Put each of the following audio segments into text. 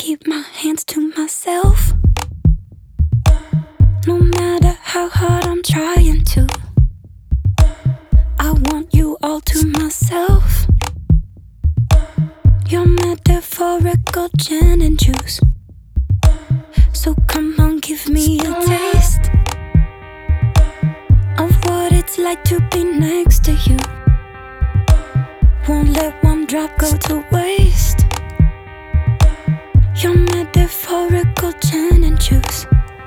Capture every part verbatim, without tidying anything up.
keep my hands to myself. No matter how hard I'm trying to, I want you all to myself. Your metaphorical gin and juice. So come on, give me a taste of what it's like to be next to you. Won't let one drop go to waste. Your metaphorical gin and juice.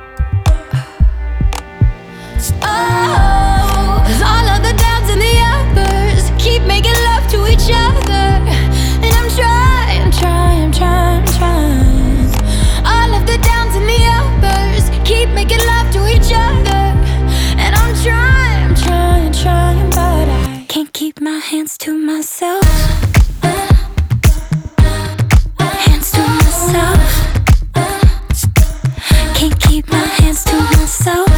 Oh, 'cause all of the downs and the uppers keep making love to each other. And I'm trying, trying, trying, trying. All of the downs and the uppers keep making love to each other. And I'm trying, trying, trying, but I can't keep my hands to myself. Hands to myself. Can't keep my hands to myself.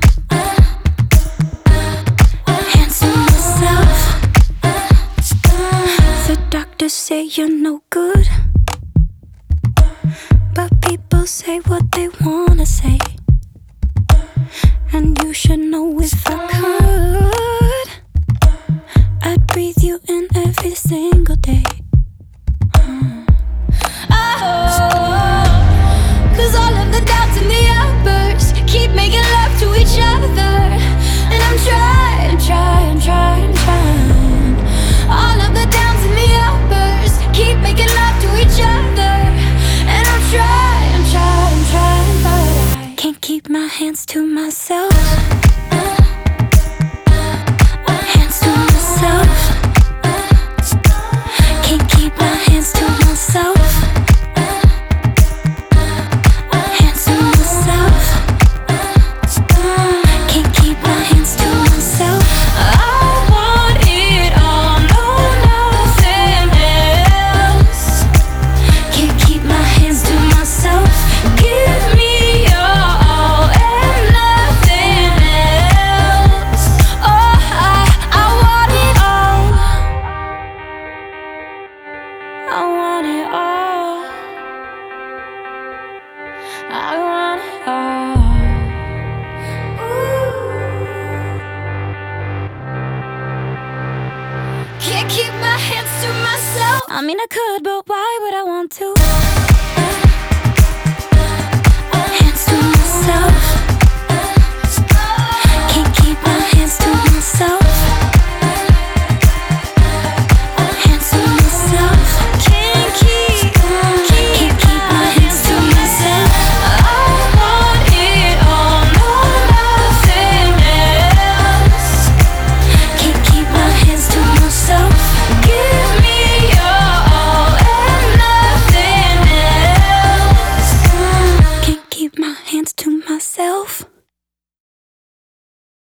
Hands to myself. The doctors say you're no good, but people say what they wanna say. And you should know if I could, I'd breathe you in every single day. Oh, 'cause all of the downs and the uppers keep making love to each other. And I'm trying, trying, trying, trying. All of the downs and the uppers keep making love to each other. And I'm trying, trying, trying, but I can't keep my hands to myself.